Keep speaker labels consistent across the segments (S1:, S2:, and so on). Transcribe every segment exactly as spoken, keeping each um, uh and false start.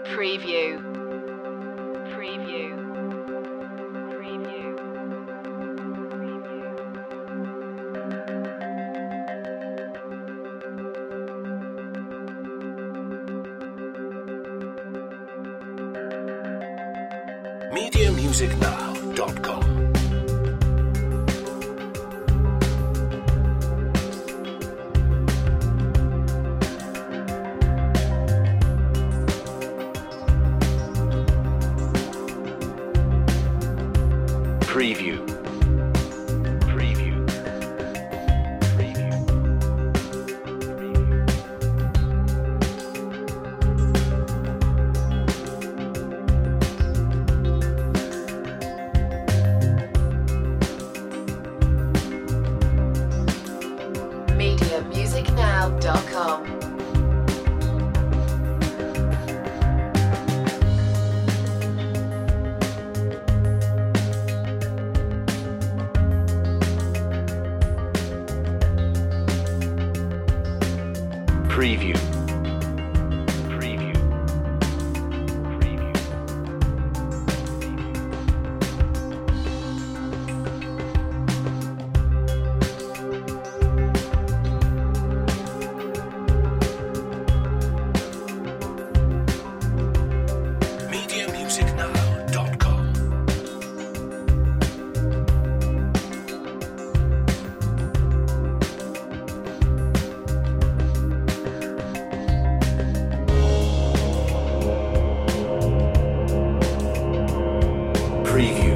S1: Preview. Preview. Preview.
S2: media music now dot com Preview. Preview. Preview.
S1: media music now dot com.
S2: Preview. Preview. Preview. media music now dot com Preview.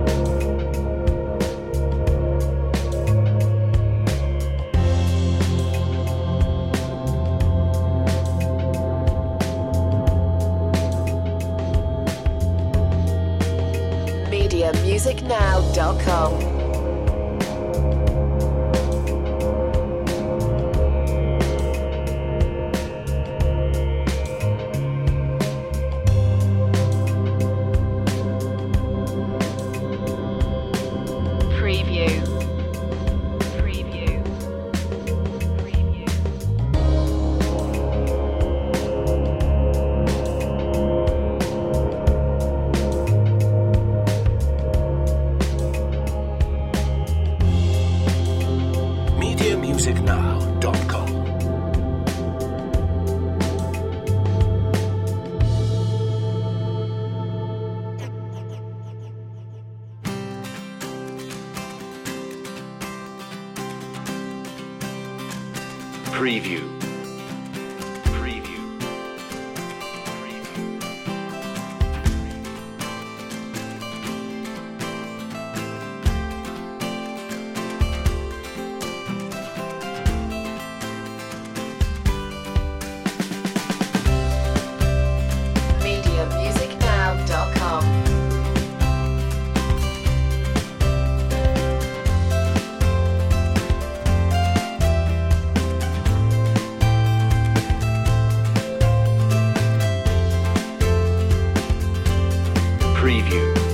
S1: media music now dot com. Preview. Preview. Preview.
S2: media music now dot com Preview. Preview. Preview.
S1: media music now dot com.
S2: Preview.